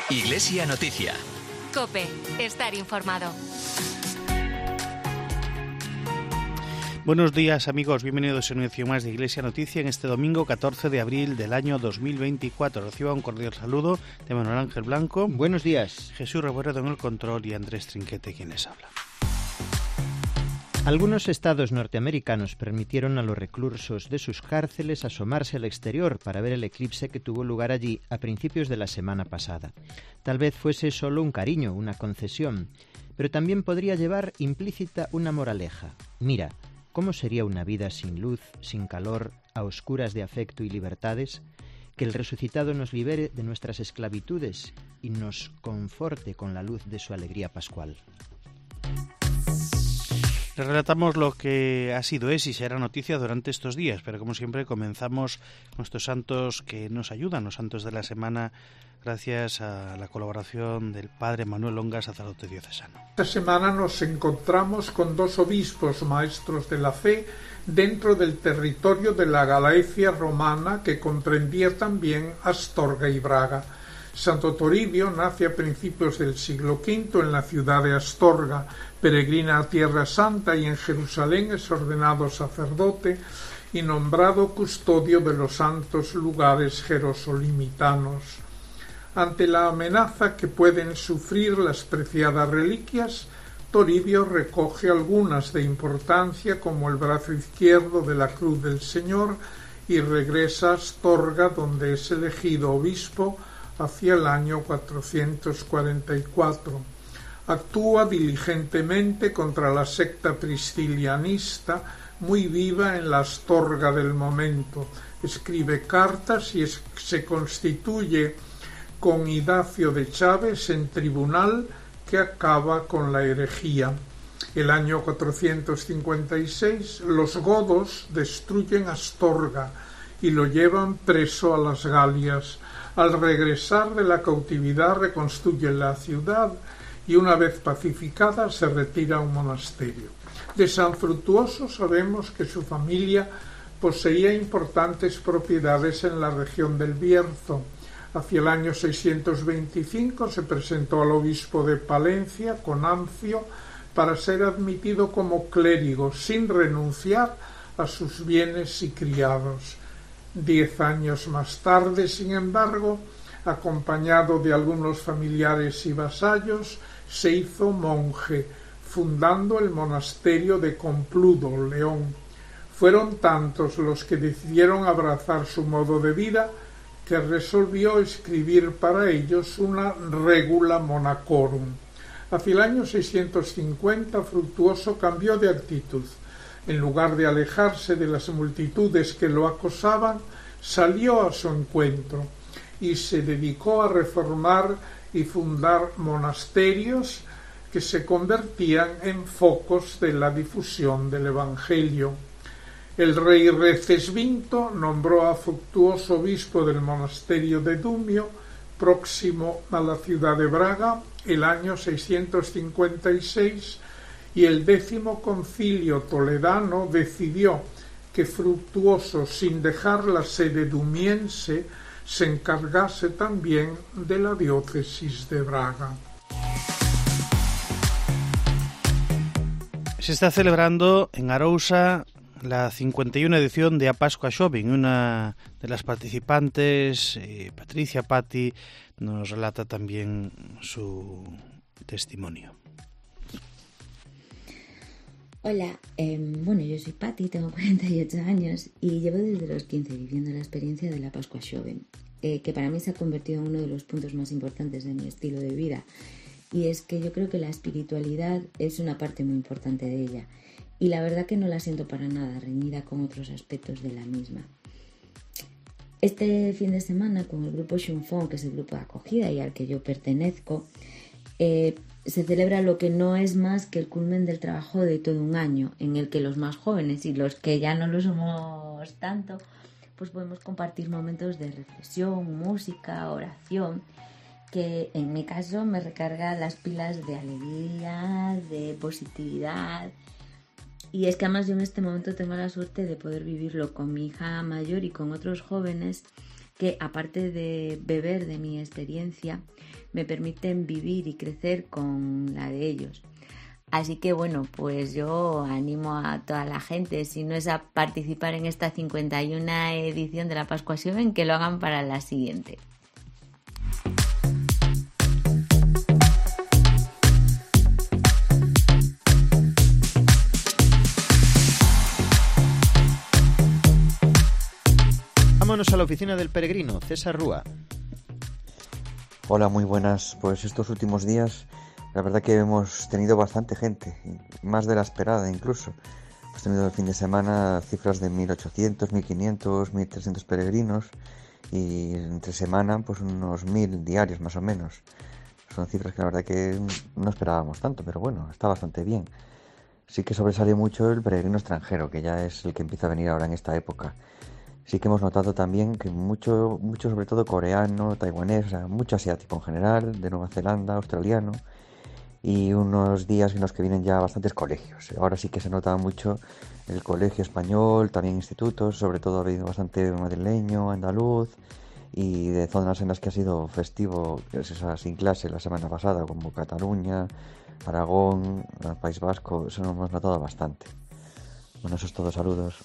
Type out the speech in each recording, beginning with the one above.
Iglesia Noticia. COPE. Estar informado. Buenos días, amigos. Bienvenidos a una edición más de Iglesia Noticia en este domingo 14 de abril del año 2024. Reciba un cordial saludo de Manuel Ángel Blanco. Buenos días. Jesús Reboredo en el control y Andrés Trinquete quien les habla. Algunos estados norteamericanos permitieron a los reclusos de sus cárceles asomarse al exterior para ver el eclipse que tuvo lugar allí a principios de la semana pasada. Tal vez fuese solo un cariño, una concesión, pero también podría llevar implícita una moraleja. Mira, ¿cómo sería una vida sin luz, sin calor, a oscuras de afecto y libertades? Que el resucitado nos libere de nuestras esclavitudes y nos conforte con la luz de su alegría pascual. Les relatamos lo que ha sido, es y será noticia durante estos días, pero como siempre comenzamos nuestros santos que nos ayudan, los santos de la semana, gracias a la colaboración del Padre Manuel Onga, sacerdote diocesano. Esta semana nos encontramos con dos obispos maestros de la fe dentro del territorio de la Galaecia romana que comprendía también Astorga y Braga. Santo Toribio nace a principios del siglo V en la ciudad de Astorga, peregrina a Tierra Santa y en Jerusalén es ordenado sacerdote y nombrado custodio de los santos lugares jerosolimitanos. Ante la amenaza que pueden sufrir las preciadas reliquias, Toribio recoge algunas de importancia como el brazo izquierdo de la cruz del Señor y regresa a Astorga donde es elegido obispo hacia el año 444. Actúa diligentemente contra la secta priscilianista, muy viva en la Astorga del momento. Escribe cartas y se constituye con Idacio de Chávez en tribunal que acaba con la herejía. El año 456 los godos destruyen Astorga y lo llevan preso a las Galias. Al regresar de la cautividad reconstruye la ciudad y una vez pacificada se retira a un monasterio. De San Frutuoso sabemos que su familia poseía importantes propiedades en la región del Bierzo. Hacia el año 625 se presentó al obispo de Palencia, Conancio, para ser admitido como clérigo, sin renunciar a sus bienes y criados. 10 años más tarde, sin embargo, acompañado de algunos familiares y vasallos, se hizo monje, fundando el monasterio de Compludo, León. Fueron tantos los que decidieron abrazar su modo de vida que resolvió escribir para ellos una Regula Monacorum. Hacia el año 650, Frutuoso cambió de actitud. En lugar de alejarse de las multitudes que lo acosaban, salió a su encuentro y se dedicó a reformar y fundar monasterios que se convertían en focos de la difusión del Evangelio. El rey Recesvinto nombró a Frutuoso obispo del monasterio de Dumio, próximo a la ciudad de Braga, el año 656, y el 10º concilio toledano decidió que Frutuoso, sin dejar la sede dumiense, se encargase también de la diócesis de Braga. Se está celebrando en Arousa la 51 edición de A Pascua Xoven. Una de las participantes, Patricia Patti, nos relata también su testimonio. Hola, yo soy Patti, tengo 48 años y llevo desde los 15 viviendo la experiencia de la Pascua Xoven, que para mí se ha convertido en uno de los puntos más importantes de mi estilo de vida. Y es que yo creo que la espiritualidad es una parte muy importante de ella y la verdad que no la siento para nada reñida con otros aspectos de la misma. Este fin de semana con el grupo Xunfón, que es el grupo de acogida y al que yo pertenezco, se celebra lo que no es más que el culmen del trabajo de todo un año, en el que los más jóvenes y los que ya no lo somos tanto, pues podemos compartir momentos de reflexión, música, oración, que en mi caso me recarga las pilas de alegría, de positividad. Y es que además yo en este momento tengo la suerte de poder vivirlo con mi hija mayor y con otros jóvenes que, aparte de beber de mi experiencia, me permiten vivir y crecer con la de ellos. Así que bueno, pues yo animo a toda la gente, si no es a participar en esta 51 edición de la Pascua Joven, que lo hagan para la siguiente. Vámonos a la oficina del peregrino, César Rúa. Hola, muy buenas. Pues estos últimos días, la verdad que hemos tenido bastante gente, más de la esperada incluso. Hemos tenido el fin de semana cifras de 1.800, 1.500, 1.300 peregrinos y entre semana pues unos 1.000 diarios más o menos. Son cifras que la verdad que no esperábamos tanto, pero bueno, está bastante bien. Sí que sobresale mucho el peregrino extranjero, que ya es el que empieza a venir ahora en esta época. Sí que hemos notado también que mucho sobre todo coreano, taiwanés, o sea, mucho asiático en general, de Nueva Zelanda, australiano, y unos días en los que vienen ya bastantes colegios. Ahora sí que se nota mucho el colegio español, también institutos, sobre todo ha habido bastante madrileño, andaluz, y de zonas en las que ha sido festivo, que es esa sin clase la semana pasada, como Cataluña, Aragón, el País Vasco, eso lo hemos notado bastante. Bueno, eso es todo, saludos.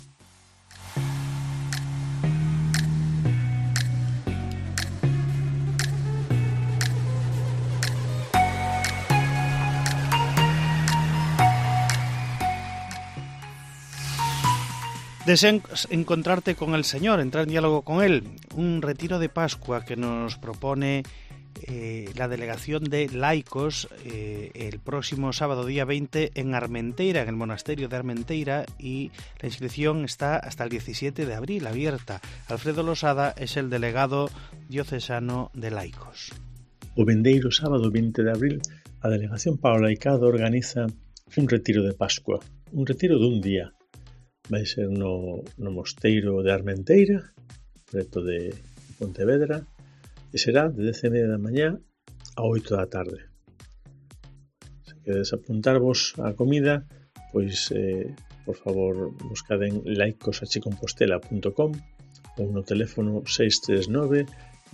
Deseas encontrarte con el Señor, entrar en diálogo con Él. Un retiro de Pascua que nos propone la delegación de laicos el próximo sábado día 20 en Armenteira, en el monasterio de Armenteira, y la inscripción está hasta el 17 de abril abierta. Alfredo Losada es el delegado diocesano de laicos. O vindeiro sábado 20 de abril a Delegación para o Laicado organiza un retiro de Pascua, un retiro dun día. Vai ser no mosteiro de Armenteira, preto de Pontevedra, e será de 10:30 da mañá a 8 da tarde. Se queredes apuntarvos á comida, pois, por favor, buscad en laicosachicompostela.com ou no teléfono 639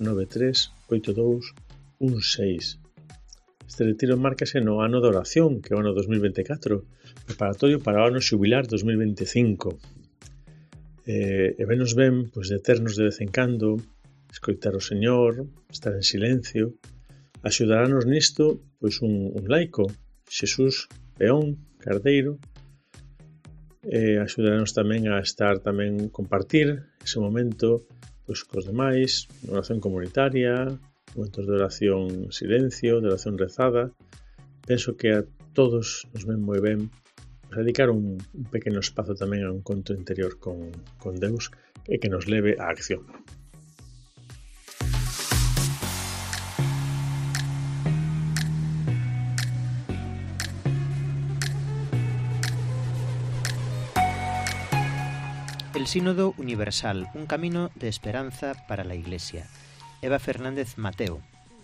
938216. Este retiro márcase no ano da oración, que é o ano 2024, preparatorio para o ano xubilar 2025. E venos ben, pois, deternos de vez en cando, escoitar o Señor, estar en silencio. Axudarános nisto, pois, un laico, Xesús Peón Cardeiro, e axudarános tamén a estar compartir ese momento, pois, cos demais, oración comunitaria, momentos de oración en silencio, de oración rezada. Penso que a todos nos ven moi ben dedicar un pequeno espazo tamén a un encontro interior con Deus e que nos leve á acción. El Sínodo Universal, un camino de esperanza para la Iglesia. Eva Fernández Mateo.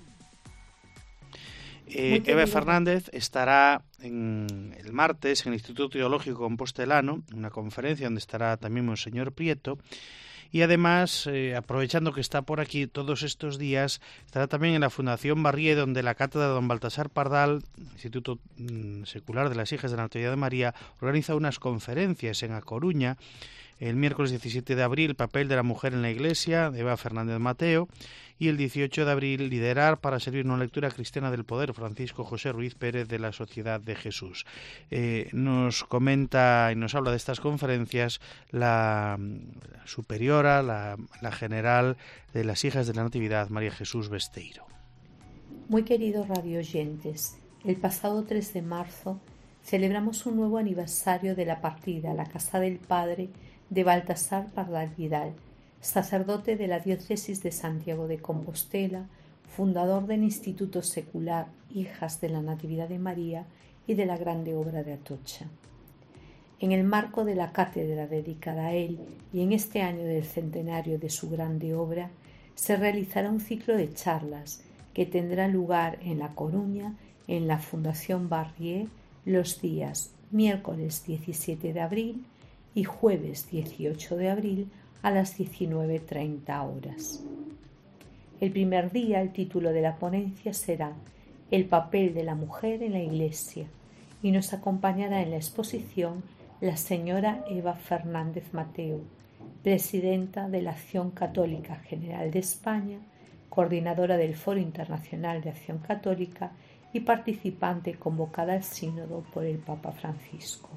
Eva Fernández estará el martes en el Instituto Teológico Compostelano, una conferencia donde estará también Monseñor Prieto, y además, aprovechando que está por aquí todos estos días, estará también en la Fundación Barrié, donde la cátedra de don Baltasar Pardal, Instituto Secular de las Hijas de la Natividad de María, organiza unas conferencias en A Coruña. El miércoles 17 de abril, papel de la mujer en la Iglesia, de Eva Fernández Mateo, y el 18 de abril, liderar para servir una lectura cristiana del poder, Francisco José Ruiz Pérez, de la Sociedad de Jesús. Nos comenta y nos habla de estas conferencias la superiora, la general de las Hijas de la Natividad, María Jesús Besteiro. Muy queridos radioyentes, el pasado 3 de marzo celebramos un nuevo aniversario de la partida a la casa del Padre de Baltasar Pardal Vidal, sacerdote de la diócesis de Santiago de Compostela, fundador del Instituto Secular Hijas de la Natividad de María y de la Grande Obra de Atocha. En el marco de la cátedra dedicada a él y en este año del centenario de su grande obra, se realizará un ciclo de charlas que tendrá lugar en La Coruña, en la Fundación Barrié, los días miércoles 17 de abril y jueves 18 de abril a las 19:30 horas. El primer día, el título de la ponencia será El papel de la mujer en la Iglesia, y nos acompañará en la exposición la señora Eva Fernández Mateo, presidenta de la Acción Católica General de España, coordinadora del Foro Internacional de Acción Católica y participante convocada al Sínodo por el Papa Francisco.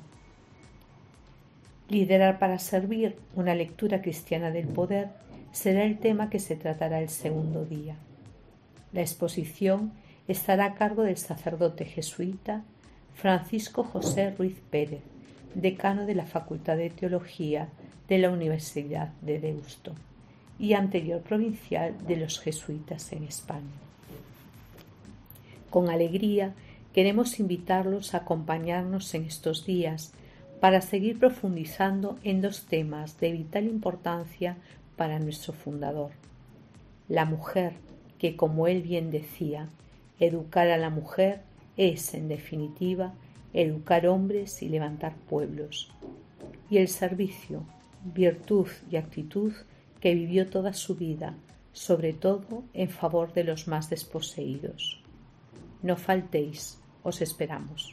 Liderar para servir, una lectura cristiana del poder, será el tema que se tratará el segundo día. La exposición estará a cargo del sacerdote jesuita Francisco José Ruiz Pérez, decano de la Facultad de Teología de la Universidad de Deusto y anterior provincial de los jesuitas en España. Con alegría queremos invitarlos a acompañarnos en estos días para seguir profundizando en dos temas de vital importancia para nuestro fundador. La mujer, que como él bien decía, educar a la mujer es, en definitiva, educar hombres y levantar pueblos. Y el servicio, virtud y actitud que vivió toda su vida, sobre todo en favor de los más desposeídos. No faltéis, os esperamos.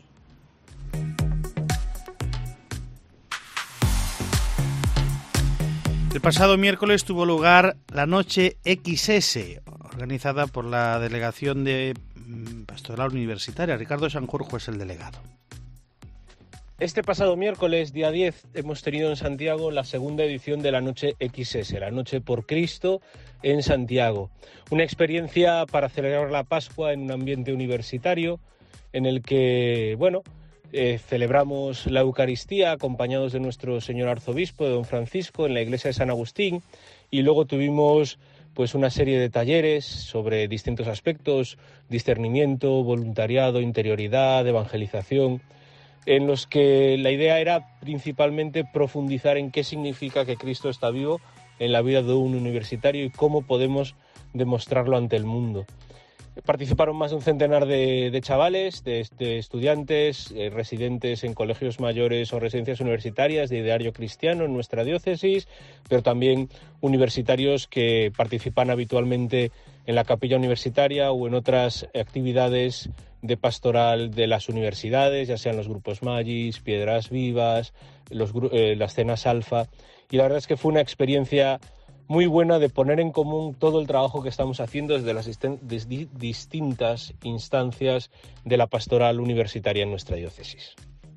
El pasado miércoles tuvo lugar la Noche XS, organizada por la Delegación de Pastoral Universitaria. Ricardo Sanjurjo es el delegado. Este pasado miércoles, día 10, hemos tenido en Santiago la segunda edición de la Noche XS, la Noche por Cristo en Santiago. Una experiencia para celebrar la Pascua en un ambiente universitario en el que, celebramos la Eucaristía acompañados de nuestro señor arzobispo, de don Francisco, en la iglesia de San Agustín, y luego tuvimos una serie de talleres sobre distintos aspectos: discernimiento, voluntariado, interioridad, evangelización, en los que la idea era principalmente profundizar en qué significa que Cristo está vivo en la vida de un universitario y cómo podemos demostrarlo ante el mundo. Participaron más de un centenar de chavales, de estudiantes, residentes en colegios mayores o residencias universitarias de ideario cristiano en nuestra diócesis, pero también universitarios que participan habitualmente en la capilla universitaria o en otras actividades de pastoral de las universidades, ya sean los grupos Magis, Piedras Vivas, las cenas Alfa. Y la verdad es que fue una experiencia muy buena de poner en común todo el trabajo que estamos haciendo desde las distintas instancias de la pastoral universitaria en nuestra diócesis.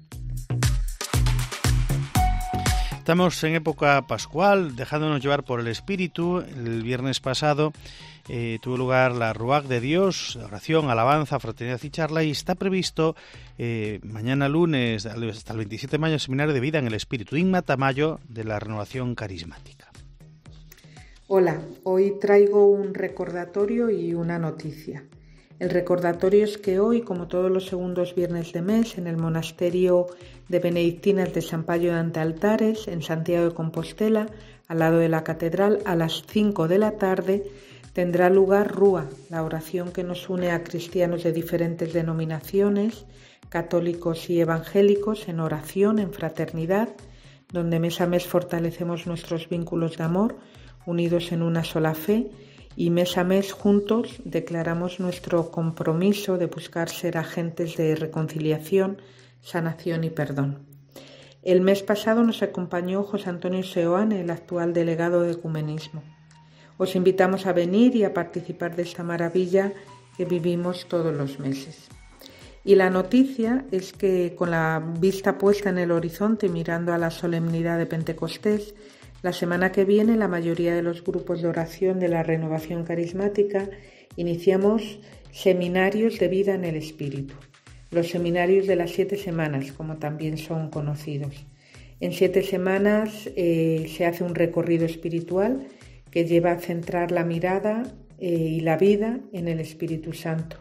Estamos en época pascual, dejándonos llevar por el Espíritu. El viernes pasado tuvo lugar la Ruach de Dios, oración, alabanza, fraternidad y charla, y está previsto mañana lunes hasta el 27 de mayo el Seminario de Vida en el Espíritu, Inma Tamayo, de la Renovación Carismática. Hola, hoy traigo un recordatorio y una noticia. El recordatorio es que hoy, como todos los segundos viernes de mes, en el monasterio de Benedictinas de San Payo de Antealtares, en Santiago de Compostela, al lado de la catedral, a las 5 de la tarde, tendrá lugar Rúa, la oración que nos une a cristianos de diferentes denominaciones, católicos y evangélicos, en oración, en fraternidad, donde mes a mes fortalecemos nuestros vínculos de amor, unidos en una sola fe, y mes a mes juntos declaramos nuestro compromiso de buscar ser agentes de reconciliación, sanación y perdón. El mes pasado nos acompañó José Antonio Seoane, el actual delegado de Ecumenismo. Os invitamos a venir y a participar de esta maravilla que vivimos todos los meses. Y la noticia es que, con la vista puesta en el horizonte mirando a la solemnidad de Pentecostés, la semana que viene la mayoría de los grupos de oración de la Renovación Carismática iniciamos seminarios de vida en el Espíritu, los seminarios de las 7 semanas, como también son conocidos. En 7 semanas se hace un recorrido espiritual que lleva a centrar la mirada y la vida en el Espíritu Santo.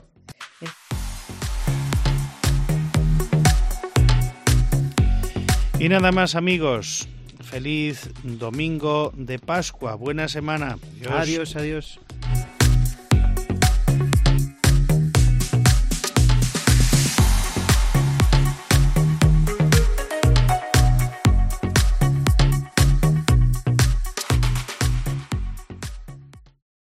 Y nada más, amigos. Feliz domingo de Pascua. Buena semana. Adiós, adiós.